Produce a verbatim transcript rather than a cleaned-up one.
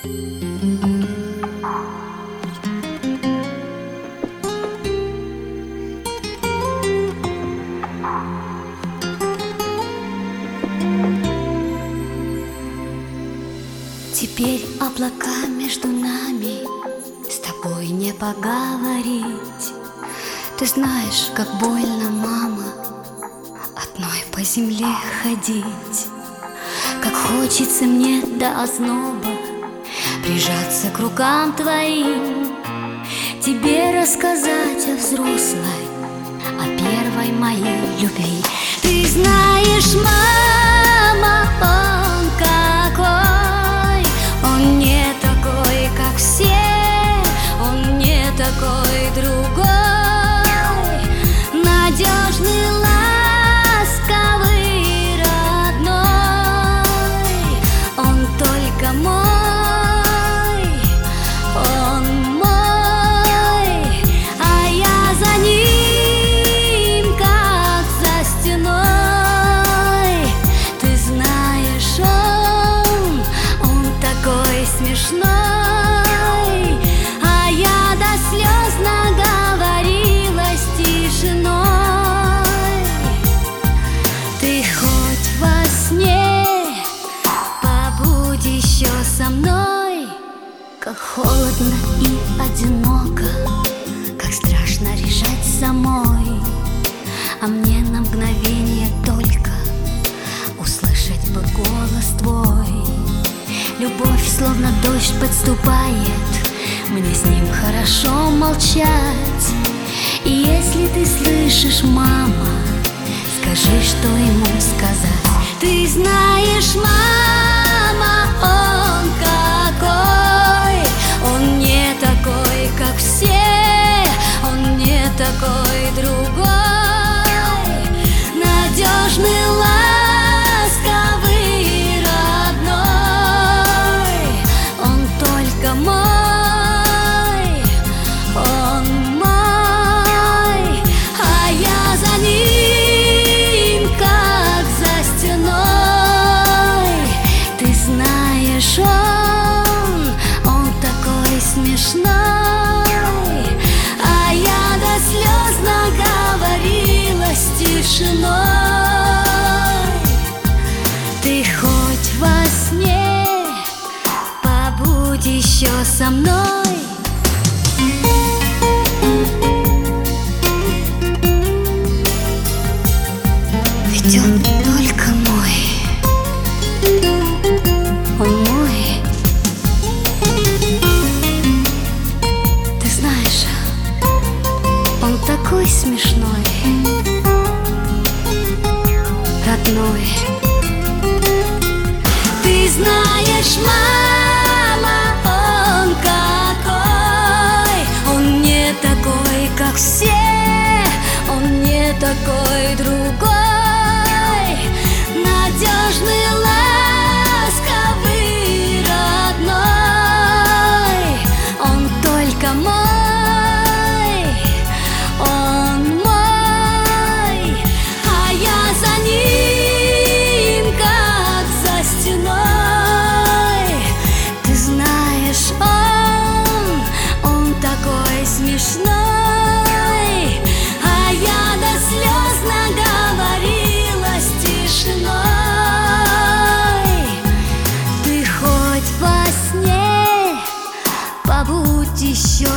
Теперь облака между нами, с тобой не поговорить. Ты знаешь, как больно, мама, одной по земле ходить. Как хочется мне до озноба прижаться к рукам твоим, тебе рассказать о взрослой, о первой моей любви. Ты знаешь, мама, он какой, он не такой, как все, он не такой другой, надежный, ласковый, родной, он только мой, он мой, а я за ним, как за стеной. Ты знаешь, он, он такой смешной, а я до слез наговорилась тишиной. Ты хоть во сне побудь еще со мной. Как холодно и одиноко, как страшно решать самой, а мне на мгновение только услышать бы голос твой. Любовь словно дождь подступает, мне с ним хорошо молчать. И если ты слышишь, мама, скажи, что ему сказать. Ты знаешь, мама, он какой, он не такой, как все, он не такой другой, надежный, ласковый, родной, он только мой, он мой, а я за ним, как за стеной. Ты знаешь, он, он такой смешной, а я до слез наговорилась тишиной. Ты хоть во сне побудь еще со мной. Ведь он только мой, он мой. Ты знаешь, он такой смешной, родной. Ты знаешь, мама, он какой, он не такой, как все, он не такой другой, надежный, ласковый, родной, он только мой, он мой, а я за ним, как за стеной. Ты знаешь, он, он такой смешной, а я до слез наговорилась тишиной. Ты хоть во сне побудь еще